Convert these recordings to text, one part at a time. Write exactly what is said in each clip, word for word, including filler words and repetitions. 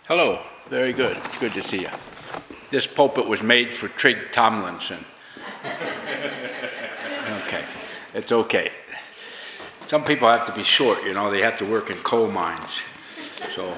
Hello, very good. It's good to see you. This pulpit was made for Trig Tomlinson. Okay, it's okay. Some people have to be short, you know, they have to work in coal mines. So,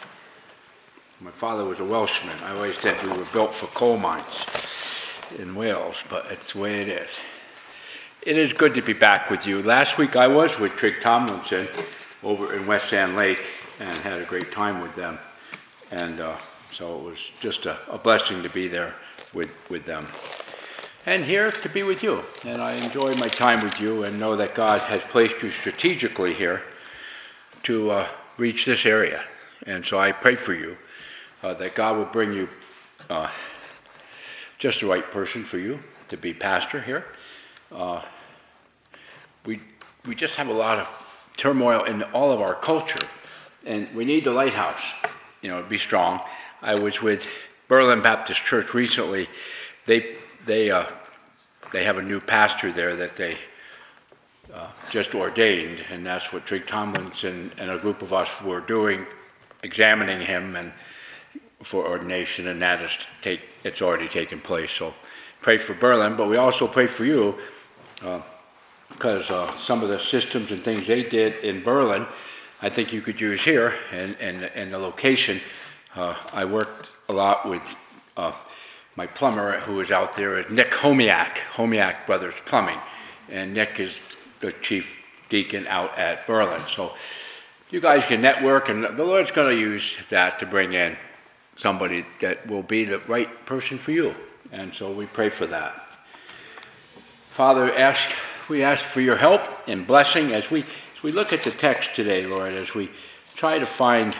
my father was a Welshman. I always said we were built for coal mines in Wales, but it's the way it is. It is good to be back with you. Last week I was with Trig Tomlinson over in West Sand Lake and had a great time with them. And uh, so it was just a, a blessing to be there with, with them. And here to be with you. And I enjoy my time with you and know that God has placed you strategically here to uh, reach this area. And so I pray for you uh, that God will bring you uh, just the right person for you to be pastor here. Uh, we we just have a lot of turmoil in all of our culture, and we need the lighthouse, you know, to be strong. I was with Berlin Baptist Church recently. They they uh, they have a new pastor there that they uh, just ordained, and that's what Trig Tomlinson and a group of us were doing, examining him and for ordination, and that is take it's already taken place. So pray for Berlin, but we also pray for you. Uh, because uh, some of the systems and things they did in Berlin, I think you could use here, and, and, and the location. Uh, I worked a lot with uh, my plumber who was out there, Nick Homiak, Homiak Brothers Plumbing, and Nick is the chief deacon out at Berlin. So you guys can network, and the Lord's going to use that to bring in somebody that will be the right person for you, and so we pray for that. Father, ask, we ask for your help and blessing as we, as we look at the text today, Lord, as we try to find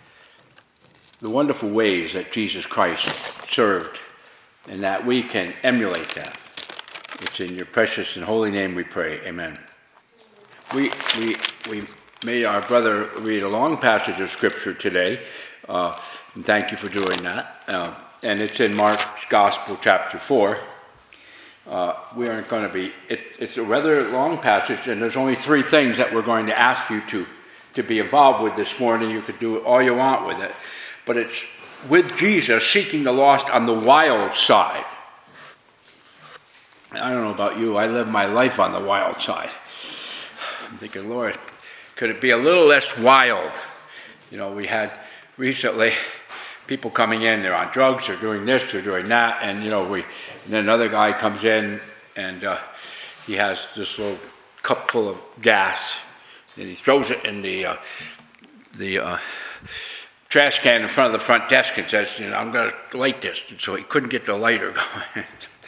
the wonderful ways that Jesus Christ served and that we can emulate that. It's in your precious and holy name we pray. Amen. We, we, we made our brother read a long passage of Scripture today, uh, and thank you for doing that. Uh, and it's in Mark's Gospel, chapter four. Uh, we aren't going to be, it, it's a rather long passage, and there's only three things that we're going to ask you to, to be involved with this morning. You could do all you want with it, but it's with Jesus seeking the lost on the wild side. I don't know about you, I live my life on the wild side. I'm thinking, Lord, could it be a little less wild? You know, we had recently people coming in, they're on drugs, they're doing this, they're doing that, and you know, we, and then another guy comes in and uh, he has this little cup full of gas, and he throws it in the uh, the uh, trash can in front of the front desk and says, you know, I'm going to light this. And so he couldn't get the lighter going.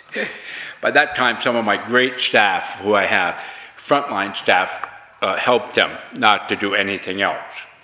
By that time, some of my great staff, who I have, frontline staff, uh, helped him not to do anything else,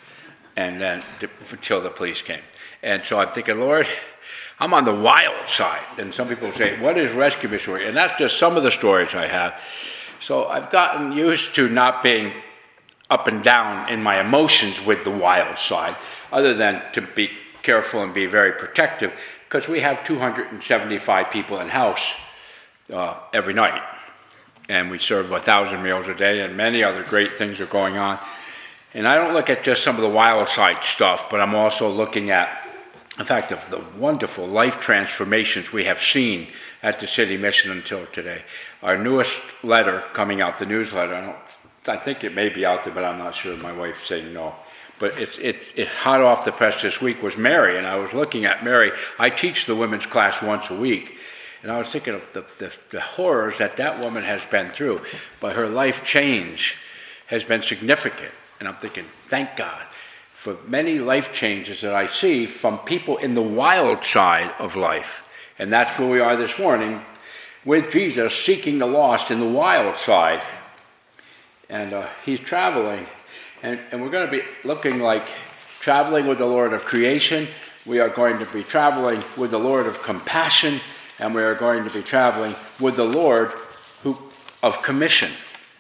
and then to, until the police came. And so I'm thinking, Lord, I'm on the wild side. And some people say, what is rescue mission? And that's just some of the stories I have. So I've gotten used to not being up and down in my emotions with the wild side, other than to be careful and be very protective, because we have two hundred seventy-five people in house uh, every night. And we serve a thousand meals a day, and many other great things are going on. And I don't look at just some of the wild side stuff, but I'm also looking at in fact, of the wonderful life transformations we have seen at the City Mission until today. Our newest letter coming out, the newsletter, I, don't, I think it may be out there, but I'm not sure. My wife's saying no. But it's it's it, hot off the press this week was Mary, and I was looking at Mary. I teach the women's class once a week, and I was thinking of the, the, the horrors that that woman has been through, but her life change has been significant. And I'm thinking, thank God for many life changes that I see from people in the wild side of life. And that's where we are this morning, with Jesus seeking the lost in the wild side. And uh, he's traveling, and, and we're going to be looking like traveling with the Lord of creation. We are going to be traveling with the Lord of compassion, and we are going to be traveling with the Lord who of commission.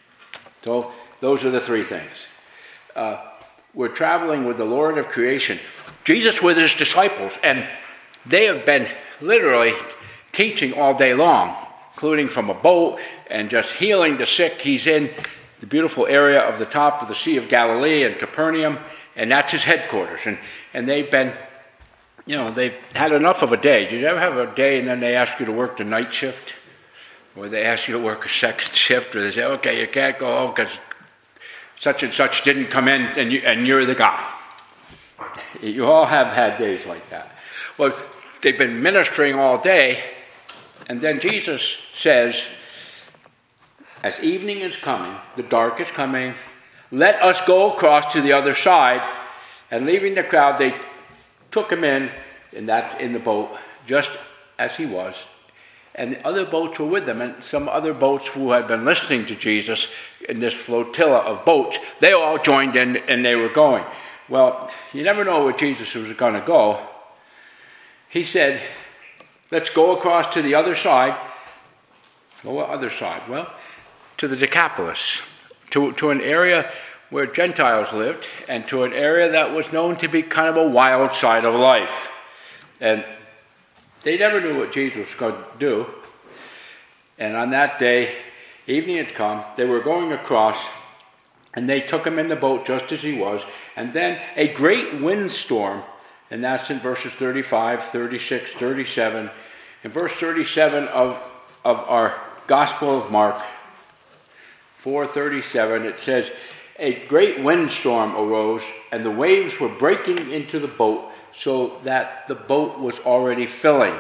So those are the three things. Uh, We're traveling with the Lord of creation, Jesus with his disciples, and they have been literally teaching all day long, including from a boat and just healing the sick. He's in the beautiful area of the top of the Sea of Galilee in Capernaum, and that's his headquarters. And, and they've been you know, they've had enough of a day. Did you ever have a day and then they ask you to work the night shift? Or they ask you to work a second shift, or they say, okay, you can't go home because such and such didn't come in and, you, and you're the guy. You all have had days like that. Well, they've been ministering all day, and then Jesus says, as evening is coming, the dark is coming, let us go across to the other side. And leaving the crowd, they took him in, and that's in the boat, just as he was. And the other boats were with them, and some other boats who had been listening to Jesus in this flotilla of boats, they all joined in and they were going. Well, you never know where Jesus was going to go. He said, let's go across to the other side. Well, what other side? Well, to the Decapolis, to, to an area where Gentiles lived, and to an area that was known to be kind of a wild side of life. And they never knew what Jesus was going to do. And on that day, evening had come, they were going across, and they took him in the boat just as he was. And then a great windstorm, and that's in verses thirty-five, thirty-six, thirty-seven. In verse thirty-seven of, of our Gospel of Mark, four thirty-seven, it says, a great windstorm arose, and the waves were breaking into the boat, so that the boat was already filling.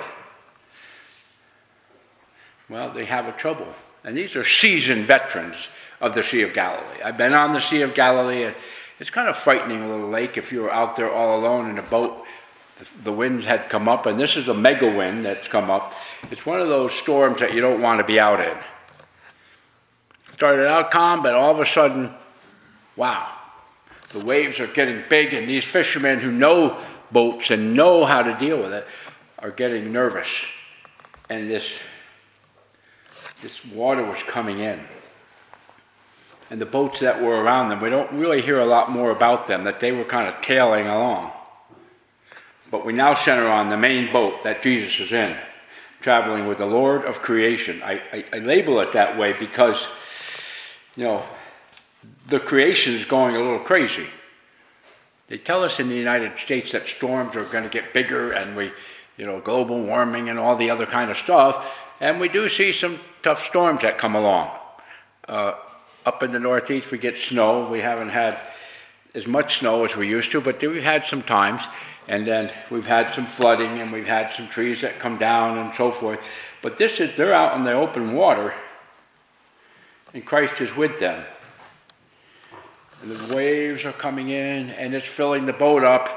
Well, they have a trouble. And these are seasoned veterans of the Sea of Galilee. I've been on the Sea of Galilee. It's kind of frightening, a little lake, if you were out there all alone in a boat. The winds had come up, and this is a mega wind that's come up. It's one of those storms that you don't want to be out in. Started out calm, but all of a sudden, wow, the waves are getting big, and these fishermen who know boats and know how to deal with it are getting nervous. And this, this water was coming in. And the boats that were around them, we don't really hear a lot more about them, that they were kind of tailing along. But we now center on the main boat that Jesus is in, traveling with the Lord of creation. I, I, I label it that way because, you know, the creation is going a little crazy. They tell us in the United States that storms are going to get bigger, and we, you know, global warming and all the other kind of stuff. And we do see some tough storms that come along. Uh, up in the Northeast, we get snow. We haven't had as much snow as we used to, but we've had some times. And then we've had some flooding, and we've had some trees that come down and so forth. But this is, they're out in the open water, and Christ is with them. And the waves are coming in, and it's filling the boat up.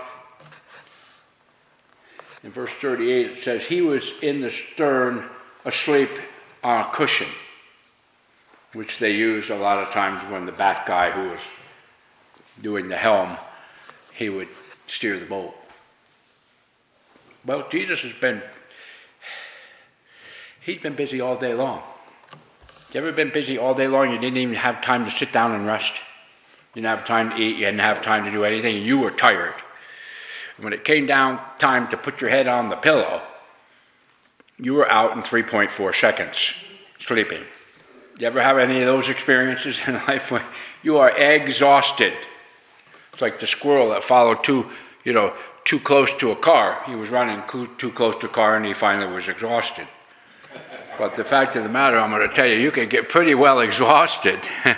In verse thirty-eight, it says, he was in the stern asleep on a cushion, which they used a lot of times when the back guy who was doing the helm, he would steer the boat. Well, Jesus has been, he's been busy all day long. You ever been busy all day long? You didn't even have time to sit down and rest. You didn't have time to eat. You didn't have time to do anything. And you were tired. And when it came down time to put your head on the pillow, you were out in three point four seconds sleeping. You ever have any of those experiences in life when you are exhausted? It's like the squirrel that followed too, you know, too close to a car. He was running too close to a car, and he finally was exhausted. But the fact of the matter, I'm going to tell you, you can get pretty well exhausted.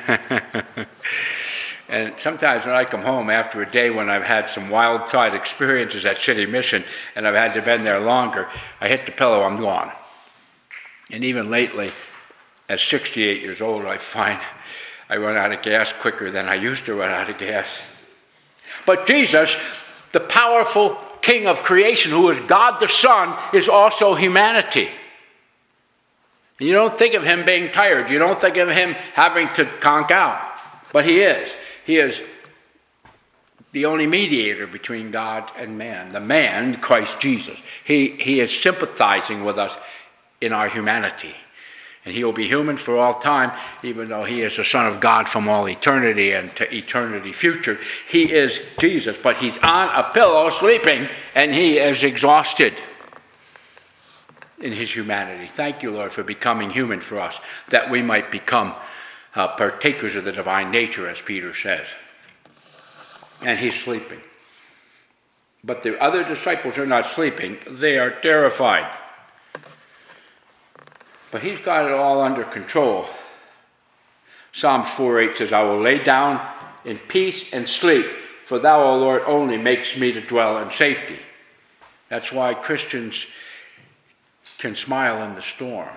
And sometimes when I come home after a day when I've had some wild side experiences at City Mission and I've had to been there longer, I hit the pillow, I'm gone. And even lately, at sixty-eight years old, I find I run out of gas quicker than I used to run out of gas. But Jesus, the powerful King of creation, who is God the Son, is also humanity. You don't think of him being tired. You don't think of him having to conk out. But he is. He is the only mediator between God and man. The man, Christ Jesus. He, he is sympathizing with us in our humanity. And he will be human for all time, even though he is the Son of God from all eternity and to eternity future. He is Jesus, but he's on a pillow sleeping, and he is exhausted in his humanity. Thank you, Lord, for becoming human for us, that we might become uh, partakers of the divine nature, as Peter says. And he's sleeping. But the other disciples are not sleeping. They are terrified. But he's got it all under control. Psalms four eight says, I will lay down in peace and sleep, for thou, O Lord, only makes me to dwell in safety. That's why Christians can smile in the storm.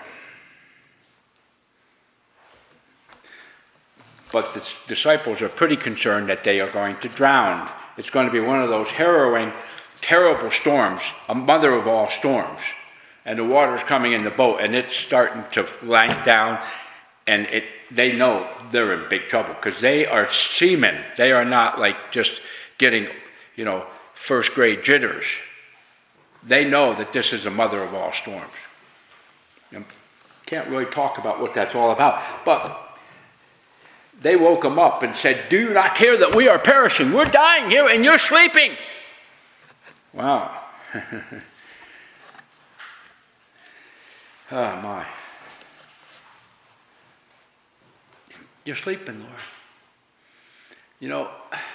But the disciples are pretty concerned that they are going to drown. It's going to be one of those harrowing, terrible storms, a mother of all storms. And the water's coming in the boat, and it's starting to lank down, and it they know they're in big trouble, because they are seamen. They are not like just getting, you know, first grade jitters. They know that this is the mother of all storms. And can't really talk about what that's all about, but they woke him up and said, do you not care that we are perishing? We're dying here and you're sleeping. Wow. Oh, my. You're sleeping, Lord. You know,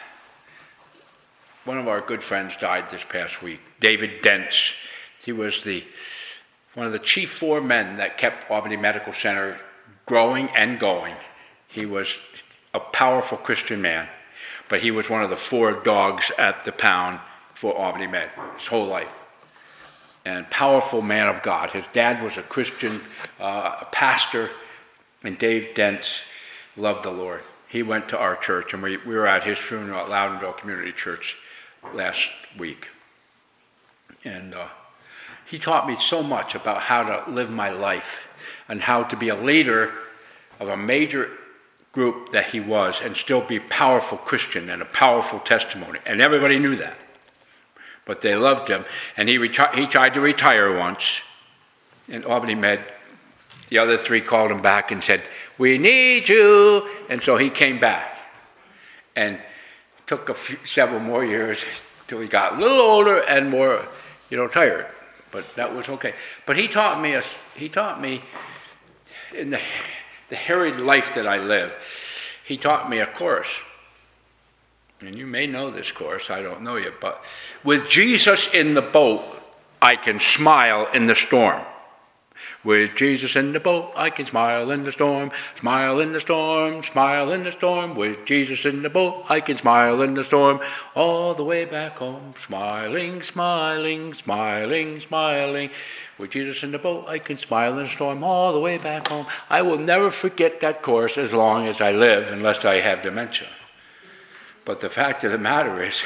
one of our good friends died this past week, David Dents. He was the one of the chief four men that kept Albany Medical Center growing and going. He was a powerful Christian man, but he was one of the four dogs at the pound for Albany Med his whole life. And powerful man of God. His dad was a Christian, uh, a pastor, and Dave Dents loved the Lord. He went to our church, and we, we were at his funeral at Loudonville Community Church last week. And uh, he taught me so much about how to live my life and how to be a leader of a major group that he was and still be a powerful Christian and a powerful testimony. And everybody knew that. But they loved him. And he reti- he tried to retire once in Albany Med. The other three called him back and said, we need you. And so he came back. And took a few, several more years till he got a little older and more, you know, tired. But that was okay. But he taught me, a, he taught me in the, the harried life that I live, he taught me a course. And you may know this course, I don't know yet, but with Jesus in the boat, I can smile in the storm. With Jesus in the boat, I can smile in the storm, smile in the storm, smile in the storm. With Jesus in the boat, I can smile in the storm, all the way back home. Smiling, smiling, smiling, smiling. With Jesus in the boat, I can smile in the storm, all the way back home. I will never forget that course as long as I live, unless I have dementia. But the fact of the matter is,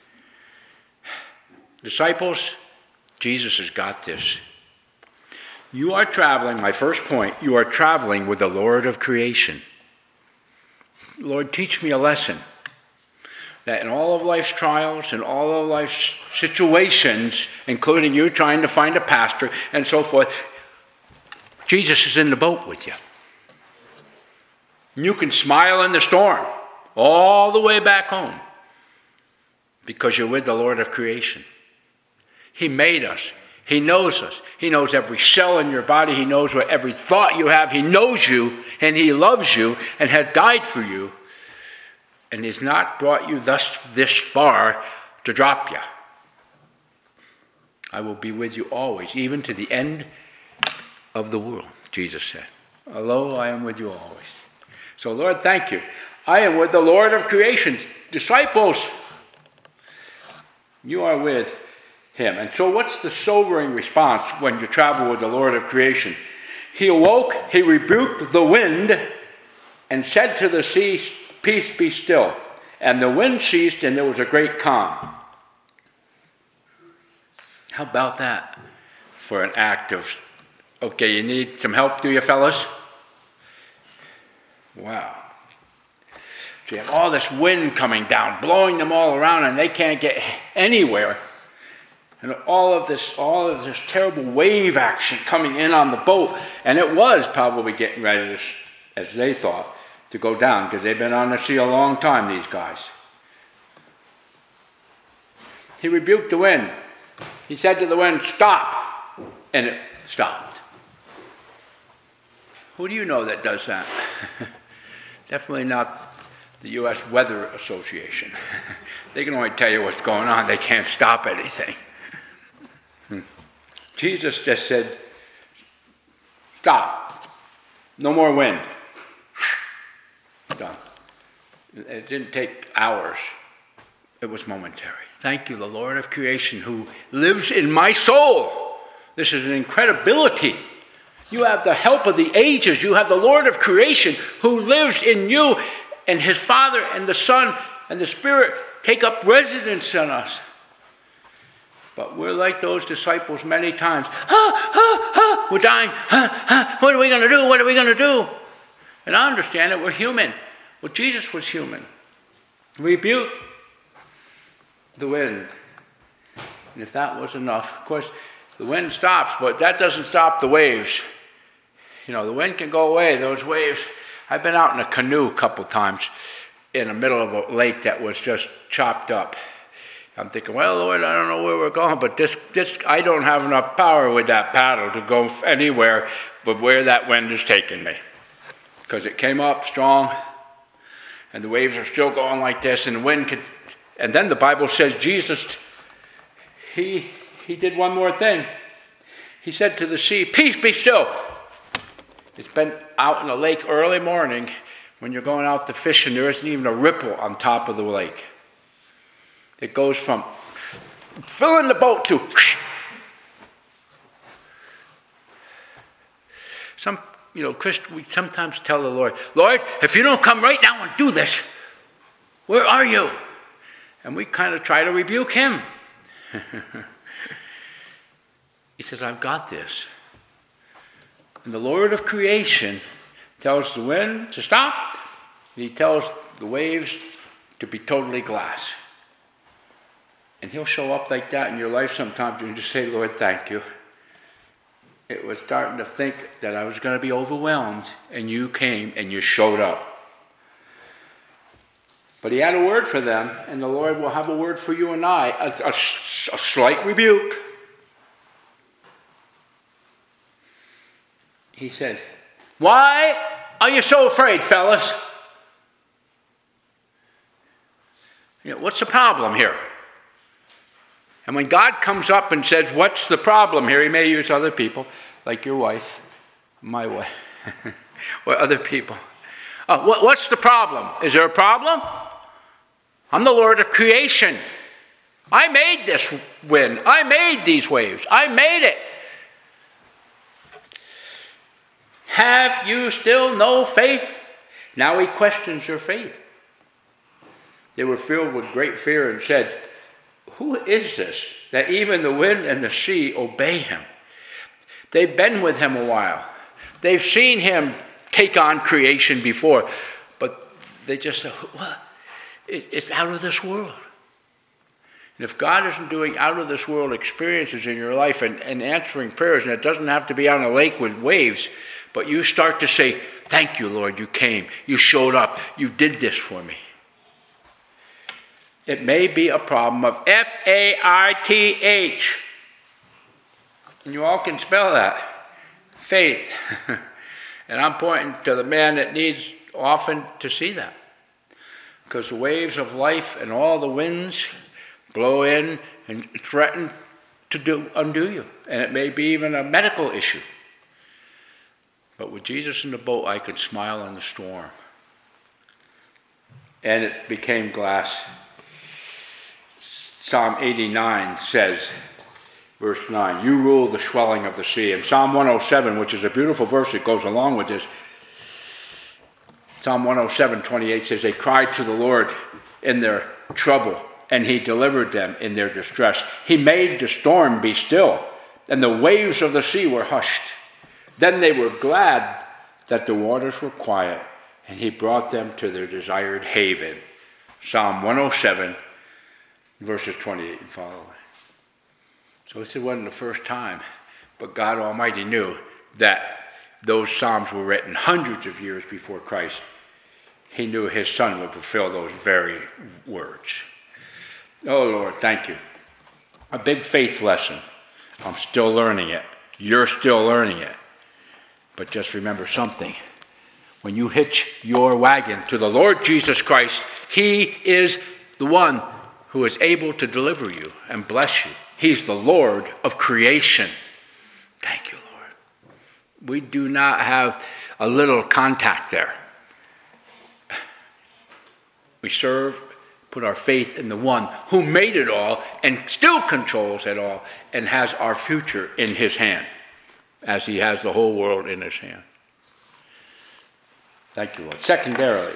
disciples, Jesus has got this. You are traveling, my first point, you are traveling with the Lord of creation. Lord, teach me a lesson. That in all of life's trials, in all of life's situations, including you trying to find a pastor and so forth, Jesus is in the boat with you. You can smile in the storm all the way back home because you're with the Lord of creation. He made us. He knows us. He knows every cell in your body. He knows what every thought you have. He knows you, and he loves you, and has died for you, and has not brought you thus this far to drop you. I will be with you always, even to the end of the world, Jesus said. Lo, I am with you always. So, Lord, thank you. I am with the Lord of creation. Disciples, you are with him. And so what's the sobering response when you travel with the Lord of creation? He awoke, he rebuked the wind, and said to the sea, peace, be still. And the wind ceased, and there was a great calm. How about that for an act of, okay, you need some help, do you, fellas? Wow. So you have all this wind coming down, blowing them all around, and they can't get anywhere. And all of this, all of this terrible wave action coming in on the boat, and it was probably getting ready to, as they thought, to go down, because they've been on the sea a long time, these guys. He rebuked the wind. He said to the wind, stop, and it stopped. Who do you know that does that? Definitely not the U S Weather Association. They can only tell you what's going on. They can't stop anything. Hmm. Jesus just said, stop. No more wind. Done. It didn't take hours. It was momentary. Thank you, the Lord of creation, who lives in my soul. This is an incredibility. You have the help of the ages. You have the Lord of creation who lives in you, and his Father and the Son and the Spirit take up residence in us. But we're like those disciples many times. Ah, ah, ah, we're dying. Ah, ah, what are we going to do? What are we going to do? And I understand it. We're human. Well, Jesus was human. Rebuke the wind. And if that was enough, of course, the wind stops, but that doesn't stop the waves. You know, the wind can go away. Those waves. I've been out in a canoe a couple times in the middle of a lake that was just chopped up. I'm thinking, well, Lord, I don't know where we're going, but this, this, I don't have enough power with that paddle to go anywhere but where that wind is taking me. Because it came up strong, and the waves are still going like this, and the wind could, and then the Bible says Jesus, he, he did one more thing. He said to the sea, peace, be still. It's been out in the lake early morning when you're going out to fish and there isn't even a ripple on top of the lake. It goes from filling the boat to some, you know, Chris, we sometimes tell the Lord, Lord, if you don't come right now and do this, where are you? And we kind of try to rebuke him. He says, I've got this. And the Lord of creation tells the wind to stop, and he tells the waves to be totally glass. And he'll show up like that in your life sometimes, and you just say, Lord, thank you. It was starting to think that I was going to be overwhelmed, and you came and you showed up. But he had a word for them, and the Lord will have a word for you and I, a, a, a slight rebuke. He said, why are you so afraid, fellas? You know, what's the problem here? And when God comes up and says, what's the problem here? He may use other people, like your wife, my wife, or other people. Uh, what, what's the problem? Is there a problem? I'm the Lord of creation. I made this wind. I made these waves. I made it. Have you still no faith? Now he questions your faith. They were filled with great fear and said, who is this that even the wind and the sea obey him? They've been with him a while. They've seen him take on creation before, but they just said, well, it's out of this world. And if God isn't doing out of this world experiences in your life and, and answering prayers, and it doesn't have to be on a lake with waves, but you start to say, thank you, Lord, you came, you showed up, you did this for me. It may be a problem of F A I T H. And you all can spell that. Faith. And I'm pointing to the man that needs often to see that. Because the waves of life and all the winds blow in and threaten to do, undo you. And it may be even a medical issue. But with Jesus in the boat, I could smile in the storm. And it became glass. Psalm eighty-nine says, verse nine, you rule the swelling of the sea. And Psalm one oh seven, which is a beautiful verse that goes along with this, Psalm one oh seven, twenty-eight says, they cried to the Lord in their trouble, and he delivered them in their distress. He made the storm be still, and the waves of the sea were hushed. Then they were glad that the waters were quiet, and he brought them to their desired haven. Psalm one oh seven, verses twenty-eight and following. So this wasn't the first time, but God Almighty knew that those Psalms were written hundreds of years before Christ. He knew his Son would fulfill those very words. Oh, Lord, thank you. A big faith lesson. I'm still learning it. You're still learning it. But just remember something. When you hitch your wagon to the Lord Jesus Christ, he is the one who is able to deliver you and bless you. He's the Lord of creation. Thank you, Lord. We do not have a little contact there. We serve, put our faith in the one who made it all and still controls it all and has our future in his hand, as he has the whole world in his hand. Thank you, Lord. Secondarily,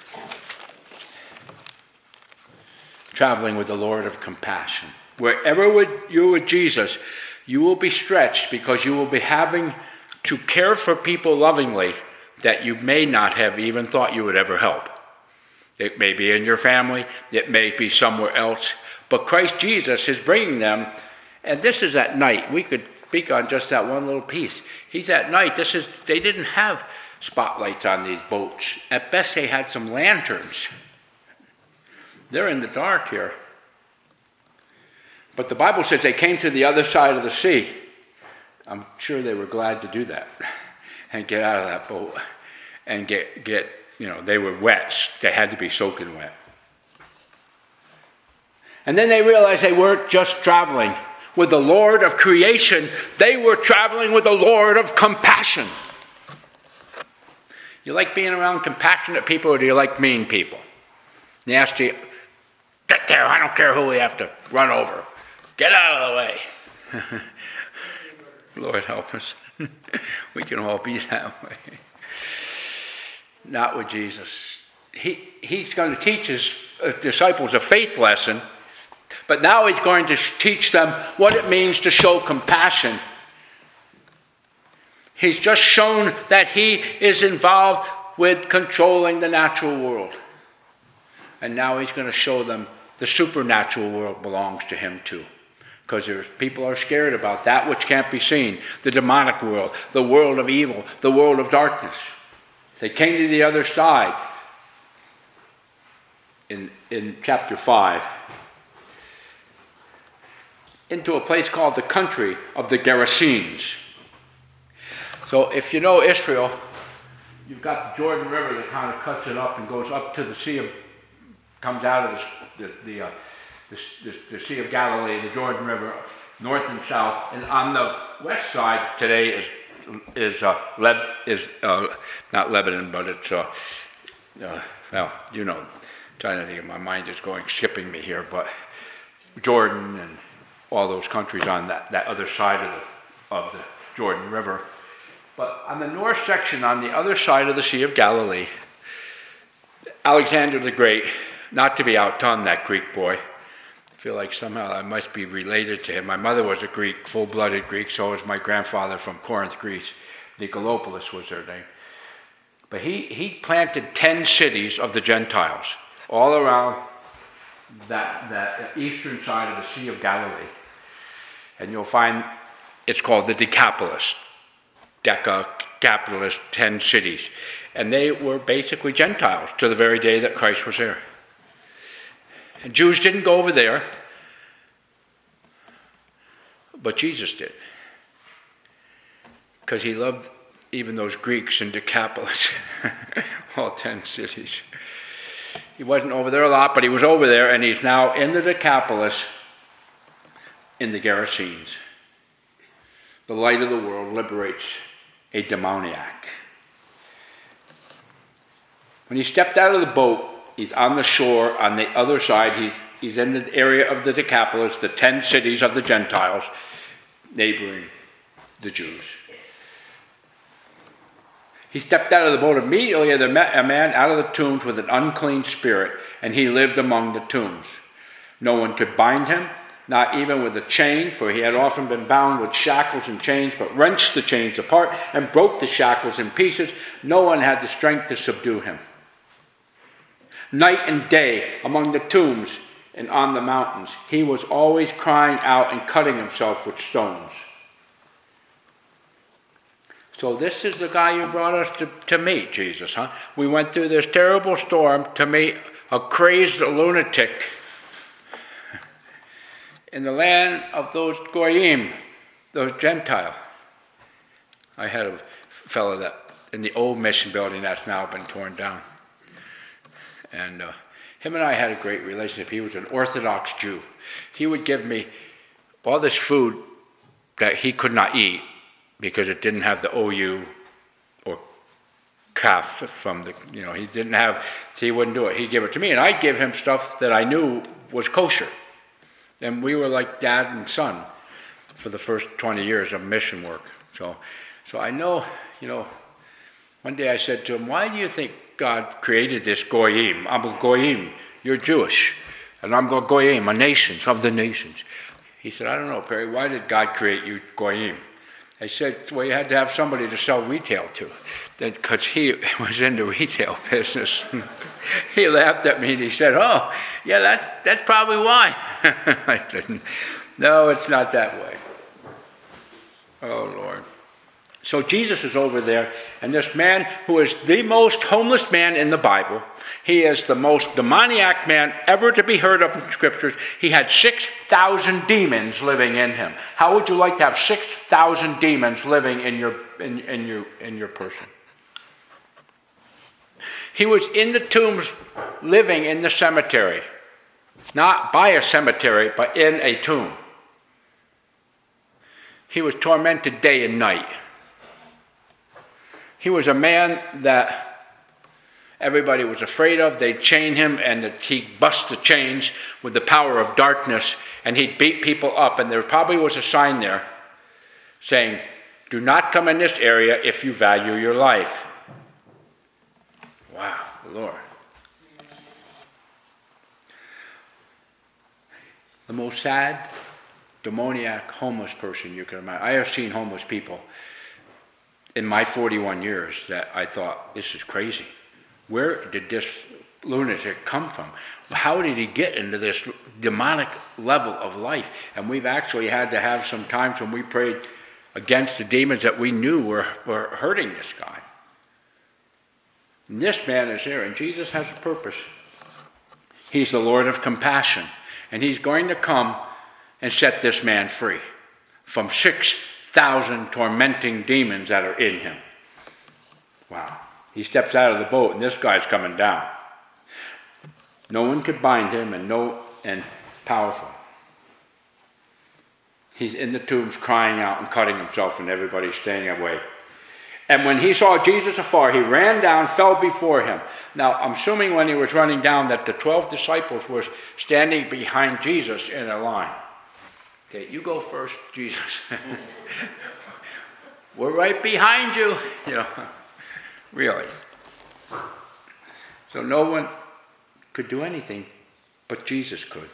traveling with the Lord of compassion. Wherever you're with Jesus, you will be stretched because you will be having to care for people lovingly that you may not have even thought you would ever help. It may be in your family, it may be somewhere else, but Christ Jesus is bringing them, and this is at night. We could speak on just that one little piece. He's at night. This is, they didn't have spotlights on these boats. At best, they had some lanterns. They're in the dark here. But the Bible says they came to the other side of the sea. I'm sure they were glad to do that and get out of that boat and get, get you know, they were wet. They had to be soaking wet. And then they realized they weren't just traveling with the Lord of creation. They were traveling with the Lord of compassion. You like being around compassionate people, or do you like mean people? Nasty, get there, I don't care who we have to run over. Get out of the way. Lord help us. We can all be that way. Not with Jesus. He, he's going to teach his disciples a faith lesson, but now he's going to teach them what it means to show compassion. He's just shown that he is involved with controlling the natural world. And now he's going to show them the supernatural world belongs to him too. Because there's people are scared about that which can't be seen. The demonic world, the world of evil, the world of darkness. They came to the other side in, in chapter five. Into a place called the country of the Gerasenes. So if you know Israel, you've got the Jordan River that kind of cuts it up and goes up to the Sea of, comes out of the, the, the, uh, the, the, the Sea of Galilee, the Jordan River, north and south. And on the west side today is is uh, Leb, is uh, not Lebanon, but it's uh, uh, well, you know, I'm trying to think. My mind is going skipping me here, but Jordan and all those countries on that, that other side of the of the Jordan River. But on the north section, on the other side of the Sea of Galilee, Alexander the Great, not to be outdone, that Greek boy. I feel like somehow I must be related to him. My mother was a Greek, full-blooded Greek, so was my grandfather from Corinth, Greece. Nicolopoulos was their name. But he, he planted ten cities of the Gentiles all around that, that eastern side of the Sea of Galilee. And you'll find it's called the Decapolis. Deca, capitalist, ten cities. And they were basically Gentiles to the very day that Christ was there. And Jews didn't go over there, but Jesus did. Because he loved even those Greeks in Decapolis, all ten cities. He wasn't over there a lot, but he was over there, and he's now in the Decapolis in the Gerasenes. The light of the world liberates a demoniac. When he stepped out of the boat, he's on the shore. On the other side, he's, he's in the area of the Decapolis, the ten cities of the Gentiles, neighboring the Jews. He stepped out of the boat immediately. There met a man out of the tombs with an unclean spirit, and he lived among the tombs. No one could bind him, not even with a chain, for he had often been bound with shackles and chains, but wrenched the chains apart and broke the shackles in pieces. No one had the strength to subdue him. Night and day, among the tombs and on the mountains, he was always crying out and cutting himself with stones. So this is the guy you brought us to, to meet, Jesus, huh? We went through this terrible storm to meet a crazed lunatic in the land of those Goyim, those Gentiles. I had a fellow that in the old mission building that's now been torn down. And uh, him and I had a great relationship. He was an Orthodox Jew. He would give me all this food that he could not eat because it didn't have the O U or kaf from the, you know, he didn't have, so he wouldn't do it. He'd give it to me, and I'd give him stuff that I knew was kosher. And we were like dad and son for the first twenty years of mission work. So, so I know, you know, one day I said to him, why do you think God created this goyim? I'm a goyim, you're Jewish, and I'm a goyim, a nation of the nations. He said, I don't know, Perry, why did God create you goyim? I said, well, you had to have somebody to sell retail to, because he was in the retail business. He laughed at me and he said, oh, yeah, that's, that's probably why. I said, no, it's not that way. Oh, Lord. So Jesus is over there, and this man who is the most homeless man in the Bible, he is the most demoniac man ever to be heard of in Scriptures. He had six thousand demons living in him. How would you like to have six thousand demons living in your, in, in, your, in your person? He was in the tombs living in the cemetery. Not by a cemetery, but in a tomb. He was tormented day and night. He was a man that everybody was afraid of. They'd chain him, and he'd bust the chains with the power of darkness, and he'd beat people up. And there probably was a sign there saying, do not come in this area if you value your life. Wow, Lord. The most sad, demoniac, homeless person you can imagine. I have seen homeless people in my forty-one years that I thought, this is crazy. Where did this lunatic come from? How did he get into this demonic level of life? And we've actually had to have some times when we prayed against the demons that we knew were, were hurting this guy. And this man is here, and Jesus has a purpose. He's the Lord of compassion, and he's going to come and set this man free from six thousand tormenting demons that are in him. Wow. He steps out of the boat, and this guy's coming down. No one could bind him, and no and powerful. He's in the tombs crying out and cutting himself, and everybody's staying away. And when he saw Jesus afar, he ran down, fell before him. Now, I'm assuming when he was running down that the twelve disciples were standing behind Jesus in a line. Okay, you go first, Jesus. We're right behind you. You know, really. So no one could do anything, but Jesus could.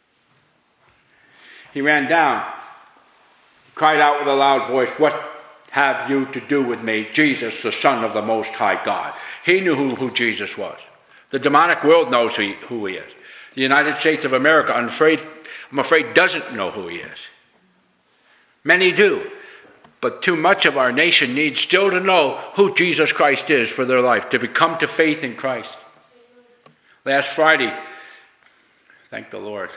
He ran down, he cried out with a loud voice, what have you to do with me, Jesus, the Son of the Most High God? He knew who, who Jesus was. The demonic world knows who he, who he is. The United States of America, I'm afraid, I'm afraid, doesn't know who he is. Many do, but too much of our nation needs still to know who Jesus Christ is for their life, to become to faith in Christ. Last Friday, thank the Lord,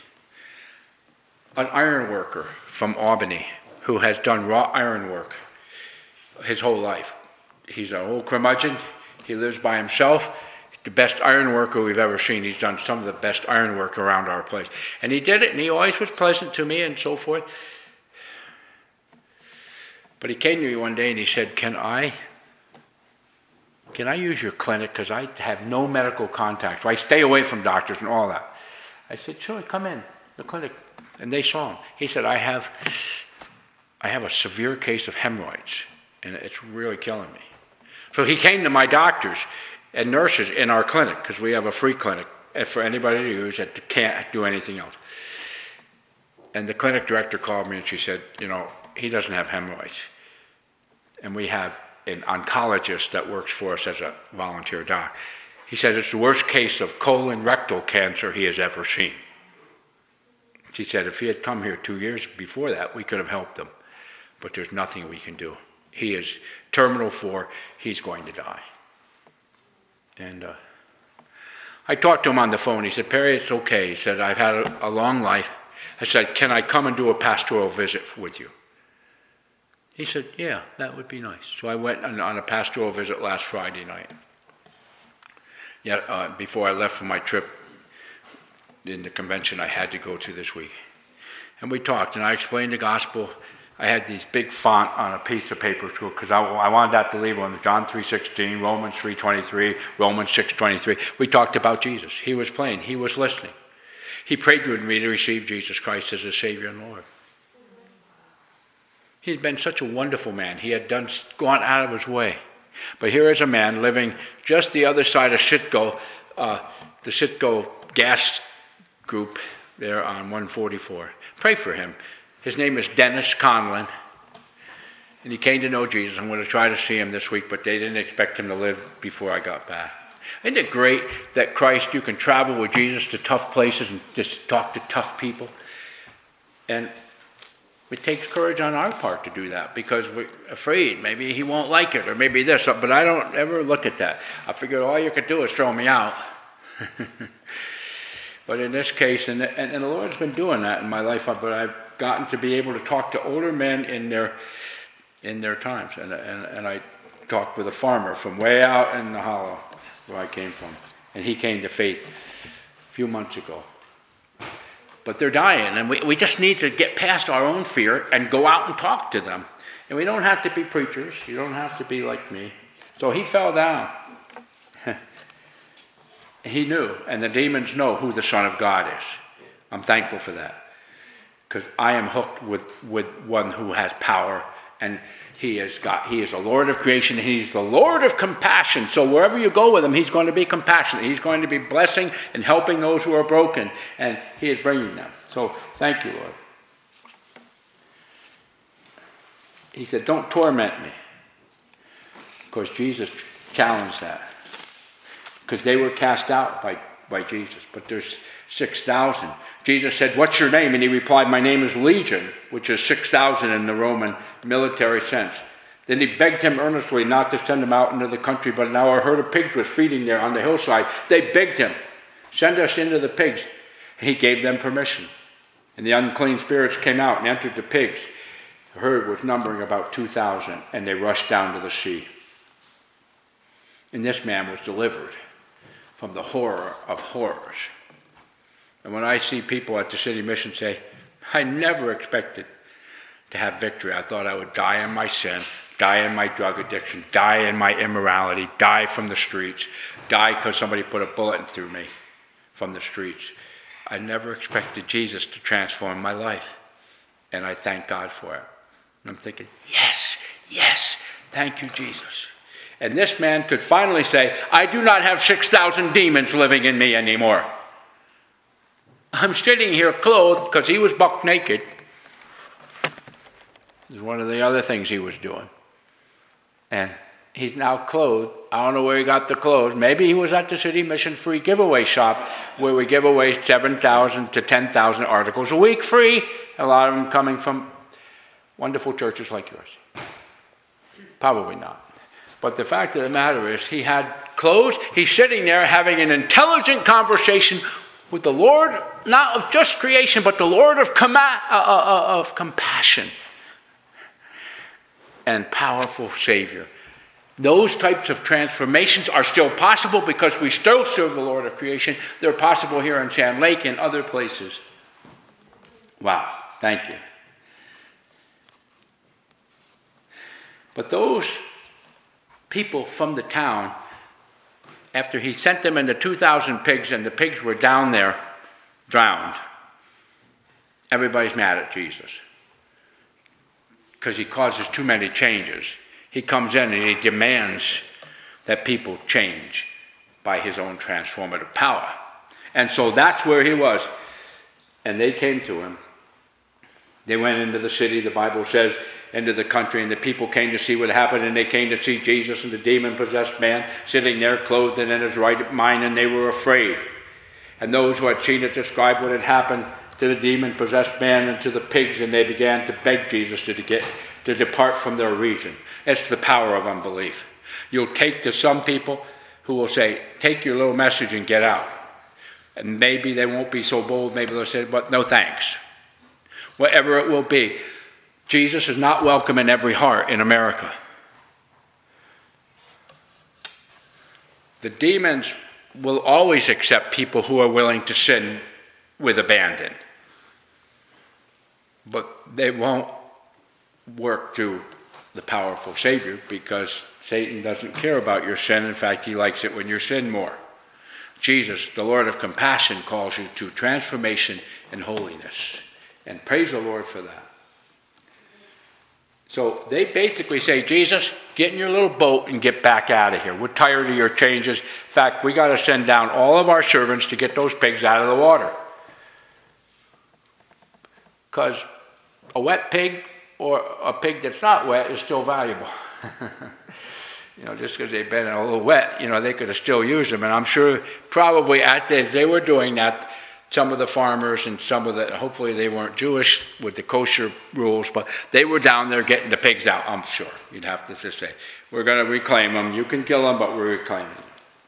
an iron worker from Albany who has done raw iron work his whole life. He's an old curmudgeon. He lives by himself. The best iron worker we've ever seen. He's done some of the best iron work around our place. And he did it, and he always was pleasant to me and so forth. But he came to me one day and he said, can I, can I use your clinic? Because I have no medical contact. So I stay away from doctors and all that. I said, sure, come in, the clinic. And they saw him. He said, I have, I have a severe case of hemorrhoids, and it's really killing me. So he came to my doctors and nurses in our clinic, because we have a free clinic for anybody to use that can't do anything else. And the clinic director called me and she said, you know, he doesn't have hemorrhoids. And we have an oncologist that works for us as a volunteer doc. He said it's the worst case of colon rectal cancer he has ever seen. She said if he had come here two years before that, we could have helped him. But there's nothing we can do. He is terminal four. He's going to die. And uh, I talked to him on the phone. He said, Perry, it's okay. He said, I've had a, a long life. I said, can I come and do a pastoral visit with you? He said, yeah, that would be nice. So I went on, on a pastoral visit last Friday night. Yeah, uh, before I left for my trip in the convention I had to go to this week. And we talked, and I explained the gospel. I had these big font on a piece of paper because I, I wanted that to leave on John three sixteen, Romans three twenty-three, Romans six twenty-three. We talked about Jesus. He was playing. He was listening. He prayed with me to receive Jesus Christ as his Savior and Lord. He's been such a wonderful man. He had done gone out of his way. But here is a man living just the other side of Citgo, uh, the Citgo gas group there on one forty-four. Pray for him. His name is Dennis Conlon, and he came to know Jesus. I'm going to try to see him this week, but they didn't expect him to live before I got back. Isn't it great that Christ, you can travel with Jesus to tough places and just talk to tough people? And it takes courage on our part to do that because we're afraid maybe he won't like it or maybe this, but I don't ever look at that. I figured all you could do is throw me out. But in this case, and, and, and the Lord's been doing that in my life, but I've gotten to be able to talk to older men in their in their times. And, and, and I talked with a farmer from way out in the hollow where I came from. And he came to faith a few months ago. But they're dying, and we, we just need to get past our own fear and go out and talk to them. And we don't have to be preachers. You don't have to be like me. So he fell down. He knew, and the demons know who the Son of God is. I'm thankful for that. Because I am hooked with, with one who has power, and he is God. He is the Lord of creation. He's the Lord of compassion. So wherever you go with him, he's going to be compassionate. He's going to be blessing and helping those who are broken, and he is bringing them. So thank you, Lord. He said, don't torment me. Of course, Jesus challenged that. Because they were cast out by, by Jesus. But there's six thousand. Jesus said, what's your name? And he replied, my name is Legion, which is six thousand in the Roman military sense. Then he begged him earnestly not to send him out into the country, but now a herd of pigs was feeding there on the hillside. They begged him, send us into the pigs. And he gave them permission. And the unclean spirits came out and entered the pigs. The herd was numbering about two thousand, and they rushed down to the sea. And this man was delivered from the horror of horrors. And when I see people at the City Mission say, I never expected to have victory. I thought I would die in my sin, die in my drug addiction, die in my immorality, die from the streets, die because somebody put a bullet through me from the streets. I never expected Jesus to transform my life. And I thank God for it. And I'm thinking, yes, yes, thank you, Jesus. And this man could finally say, I do not have six thousand demons living in me anymore. I'm sitting here clothed because he was buck naked. This is one of the other things he was doing. And he's now clothed. I don't know where he got the clothes. Maybe he was at the City Mission free giveaway shop where we give away seven thousand to ten thousand articles a week free. A lot of them coming from wonderful churches like yours. Probably not. But the fact of the matter is, he had clothes. He's sitting there having an intelligent conversation with the Lord, not of just creation, but the Lord of, com- uh, uh, of compassion and powerful Savior. Those types of transformations are still possible because we still serve the Lord of creation. They're possible here in Sand Lake and other places. Wow, thank you. But those people from the town, after he sent them into two thousand pigs and the pigs were down there, drowned, everybody's mad at Jesus because he causes too many changes. He comes in and he demands that people change by his own transformative power. And so that's where he was. And they came to him. They went into the city, the Bible says, into the country, and the people came to see what happened, and they came to see Jesus and the demon-possessed man sitting there clothed and in his right mind, and they were afraid. And those who had seen it described what had happened to the demon-possessed man and to the pigs, and they began to beg Jesus to, get, to depart from their region. It's the power of unbelief. You'll take to some people who will say, take your little message and get out. And maybe they won't be so bold, maybe they'll say, but no thanks. Whatever it will be. Jesus is not welcome in every heart in America. The demons will always accept people who are willing to sin with abandon. But they won't work through the powerful Savior, because Satan doesn't care about your sin. In fact, he likes it when you sin more. Jesus, the Lord of compassion, calls you to transformation and holiness. And praise the Lord for that. So they basically say, Jesus, get in your little boat and get back out of here. We're tired of your changes. In fact, we got to send down all of our servants to get those pigs out of the water. Because a wet pig or a pig that's not wet is still valuable. You know, just because they've been a little wet, you know, they could have still used them. And I'm sure probably at this, they were doing that. Some of the farmers and some of the, hopefully they weren't Jewish with the kosher rules, but they were down there getting the pigs out, I'm sure. You'd have to just say, we're going to reclaim them. You can kill them, but we're reclaiming them.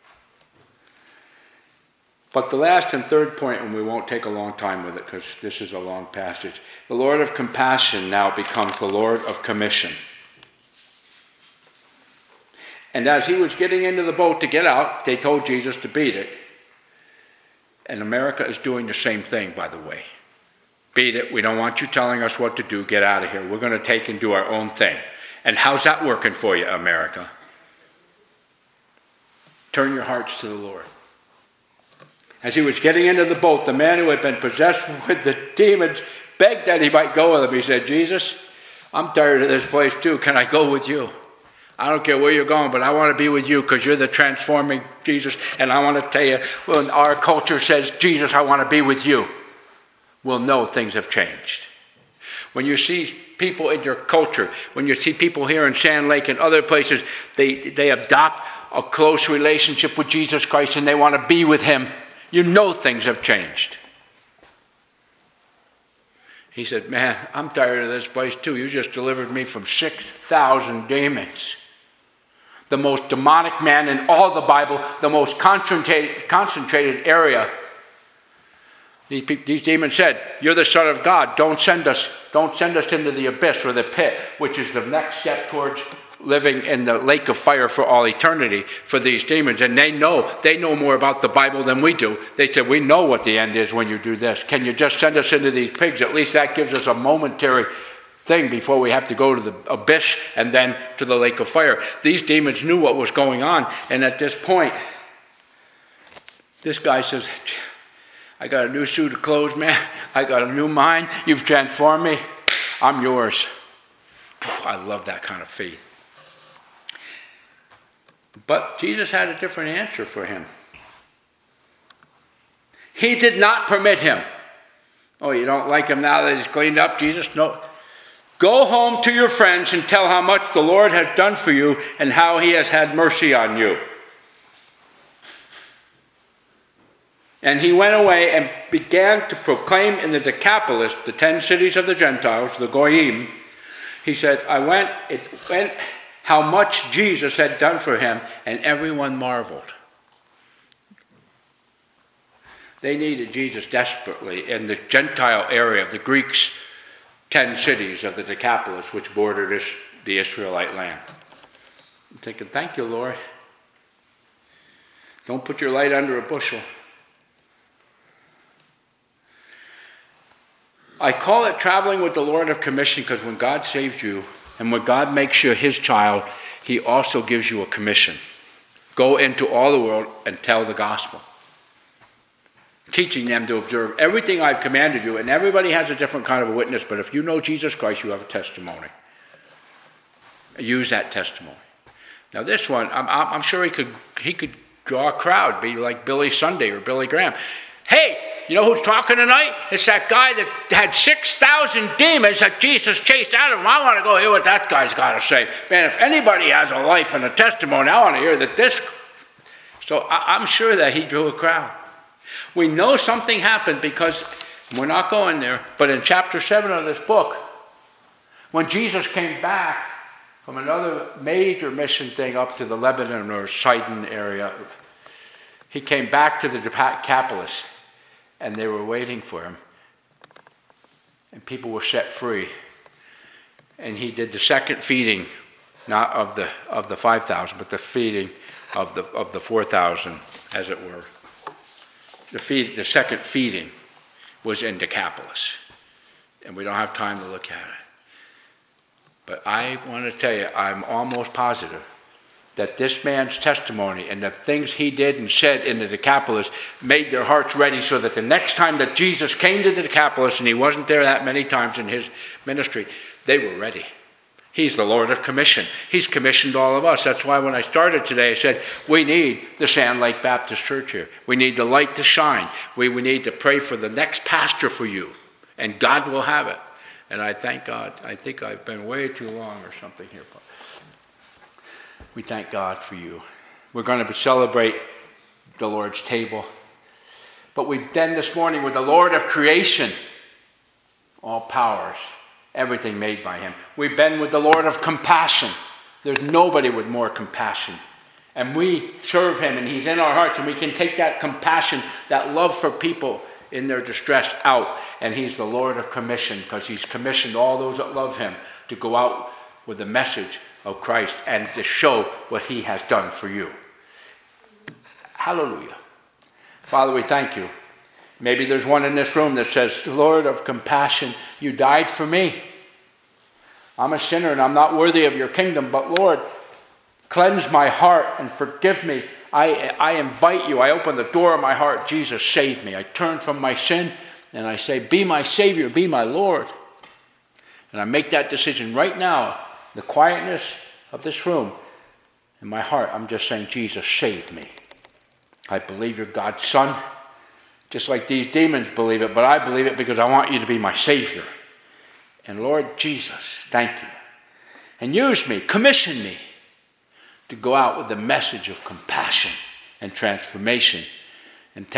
But the last and third point, and we won't take a long time with it because this is a long passage. The Lord of compassion now becomes the Lord of commission. And as he was getting into the boat to get out, they told Jesus to beat it. And America is doing the same thing, by the way. Beat it. We don't want you telling us what to do. Get out of here. We're going to take and do our own thing. And how's that working for you, America? Turn your hearts to the Lord. As he was getting into the boat, the man who had been possessed with the demons begged that he might go with him. He said, Jesus, I'm tired of this place too. Can I go with you? I don't care where you're going, but I want to be with you because you're the transforming Jesus. And I want to tell you, when our culture says, Jesus, I want to be with you, we'll know things have changed. When you see people in your culture, when you see people here in Sand Lake and other places, they, they adopt a close relationship with Jesus Christ and they want to be with him, you know things have changed. He said, man, I'm tired of this place too. You just delivered me from six thousand demons. The most demonic man in all the Bible, the most concentrated, concentrated area. These, these demons said, you're the Son of God. Don't send us, don't send us into the abyss or the pit, which is the next step towards living in the lake of fire for all eternity for these demons. And they know, they know more about the Bible than we do. They said, we know what the end is when you do this. Can you just send us into these pigs? At least that gives us a momentary thing before we have to go to the abyss and then to the lake of fire. These demons knew what was going on. And at this point, this guy says, I got a new suit of clothes, man. I got a new mind. You've transformed me. I'm yours. I love that kind of faith. But Jesus had a different answer for him. He did not permit him. Oh, you don't like him now that he's cleaned up, Jesus? No. Go home to your friends and tell how much the Lord has done for you and how he has had mercy on you. And he went away and began to proclaim in the Decapolis, the ten cities of the Gentiles, the Goyim. He said, I went, it went, how much Jesus had done for him, and everyone marveled. They needed Jesus desperately in the Gentile area of the Greeks' ten cities of the Decapolis, which bordered the Israelite land. I'm thinking, thank you, Lord. Don't put your light under a bushel. I call it traveling with the Lord of commission because when God saves you and when God makes you his child, he also gives you a commission. Go into all the world and tell the gospel. Teaching them to observe everything I've commanded you. And everybody has a different kind of a witness, but if you know Jesus Christ, you have a testimony. Use that testimony. Now this one, I'm, I'm sure he could, he could draw a crowd, be like Billy Sunday or Billy Graham. Hey, you know who's talking tonight? It's that guy that had six thousand demons that Jesus chased out of him. I want to go hear what that guy's got to say. Man, if anybody has a life and a testimony, I want to hear that this. So I, I'm sure that he drew a crowd. We know something happened because, we're not going there, but in chapter seven of this book, when Jesus came back from another major mission thing up to the Lebanon or Sidon area, he came back to the Decapolis. And they were waiting for him. And people were set free. and he did the second feeding, not of the of the five thousand, but the feeding of the of the four thousand, as it were. The feed, the second feeding was in Decapolis, and we don't have time to look at it. But I want to tell you, I'm almost positive that this man's testimony and the things he did and said in the Decapolis made their hearts ready so that the next time that Jesus came to the Decapolis, and he wasn't there that many times in his ministry, they were ready. He's the Lord of commission. He's commissioned all of us. That's why when I started today, I said, we need the Sand Lake Baptist Church here. We need the light to shine. We, we need to pray for the next pastor for you, and God will have it. And I thank God. I think I've been way too long or something here. But we thank God for you. We're going to celebrate the Lord's table. But we then this morning with the Lord of creation, all powers, everything made by him. We've been with the Lord of compassion. There's nobody with more compassion. And we serve him, and he's in our hearts, and we can take that compassion, that love for people in their distress out. And he's the Lord of commission, because he's commissioned all those that love him to go out with the message of Christ and to show what he has done for you. Hallelujah. Father, we thank you. Maybe there's one in this room that says, Lord of compassion, you died for me. I'm a sinner and I'm not worthy of your kingdom, but Lord, cleanse my heart and forgive me. I, I invite you. I open the door of my heart. Jesus, save me. I turn from my sin and I say, be my Savior, be my Lord. And I make that decision right now, the quietness of this room. In my heart, I'm just saying, Jesus, save me. I believe you're God's Son, just like these demons believe it, but I believe it because I want you to be my Savior. And Lord Jesus, thank you. And use me, commission me to go out with the message of compassion and transformation